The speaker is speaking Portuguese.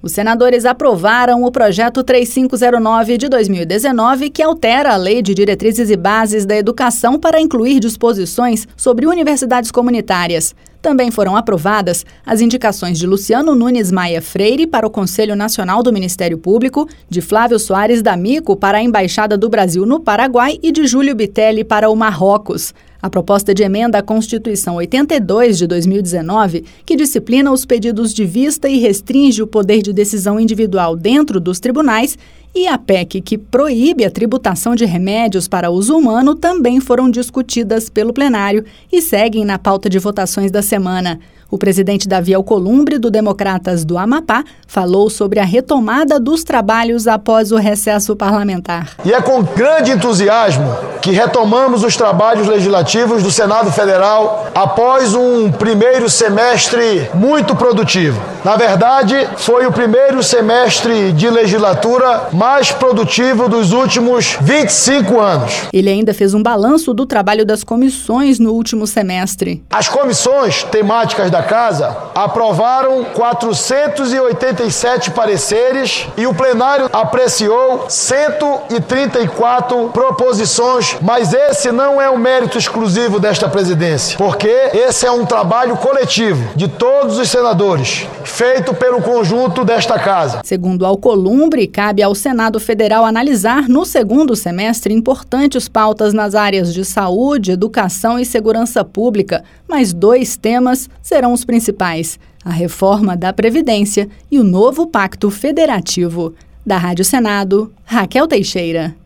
Os senadores aprovaram o projeto 3509 de 2019, que altera a Lei de Diretrizes e Bases da Educação para incluir disposições sobre universidades comunitárias. Também foram aprovadas as indicações de Luciano Nunes Maia Freire para o Conselho Nacional do Ministério Público, de Flávio Soares D'Amico para a Embaixada do Brasil no Paraguai e de Júlio Bitelli para o Marrocos. A proposta de emenda à Constituição 82 de 2019, que disciplina os pedidos de vista e restringe o poder de decisão individual dentro dos tribunais, e a PEC, que proíbe a tributação de remédios para uso humano, também foram discutidas pelo plenário e seguem na pauta de votações da semana. O presidente Davi Alcolumbre, do Democratas do Amapá, falou sobre a retomada dos trabalhos após o recesso parlamentar. E é com grande entusiasmo que retomamos os trabalhos legislativos do Senado Federal após um primeiro semestre muito produtivo. Na verdade, foi o primeiro semestre de legislatura mais produtivo dos últimos 25 anos. Ele ainda fez um balanço do trabalho das comissões no último semestre. As comissões temáticas da Casa aprovaram 487 pareceres e o plenário apreciou 134 proposições, mas esse não é um mérito exclusivo desta presidência, porque esse é um trabalho coletivo de todos os senadores, feito pelo conjunto desta Casa. Segundo Alcolumbre, cabe ao Senado Federal analisar no segundo semestre importantes pautas nas áreas de saúde, educação e segurança pública, mas 2 temas serão os principais: a reforma da Previdência e o novo Pacto Federativo. Da Rádio Senado, Raquel Teixeira.